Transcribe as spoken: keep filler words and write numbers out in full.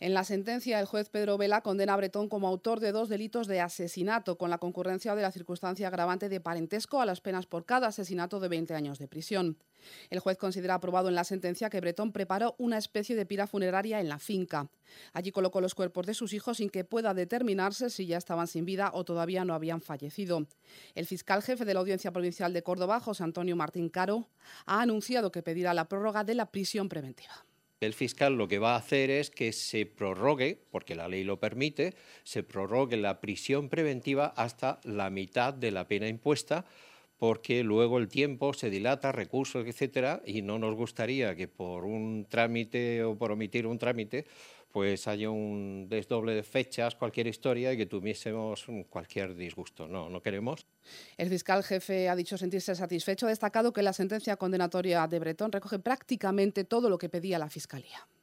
En la sentencia, el juez Pedro Vela condena a Bretón como autor de dos delitos de asesinato, con la concurrencia de la circunstancia agravante de parentesco a las penas por cada asesinato de veinte años de prisión. El juez considera aprobado en la sentencia que Bretón preparó una especie de pira funeraria en la finca. Allí colocó los cuerpos de sus hijos sin que pueda determinarse si ya estaban sin vida o todavía no habían fallecido. El fiscal jefe de la Audiencia Provincial de Córdoba, José Antonio Martín Caro, ha anunciado que pedirá la prórroga de la prisión preventiva. El fiscal lo que va a hacer es que se prorrogue, porque la ley lo permite, se prorrogue la prisión preventiva hasta la mitad de la pena impuesta, porque luego el tiempo se dilata, recursos, etcétera, y no nos gustaría que por un trámite o por omitir un trámite pues haya un desdoble de fechas, cualquier historia, y que tuviésemos cualquier disgusto. No, no queremos. El fiscal jefe ha dicho sentirse satisfecho, ha destacado que la sentencia condenatoria de Bretón recoge prácticamente todo lo que pedía la Fiscalía.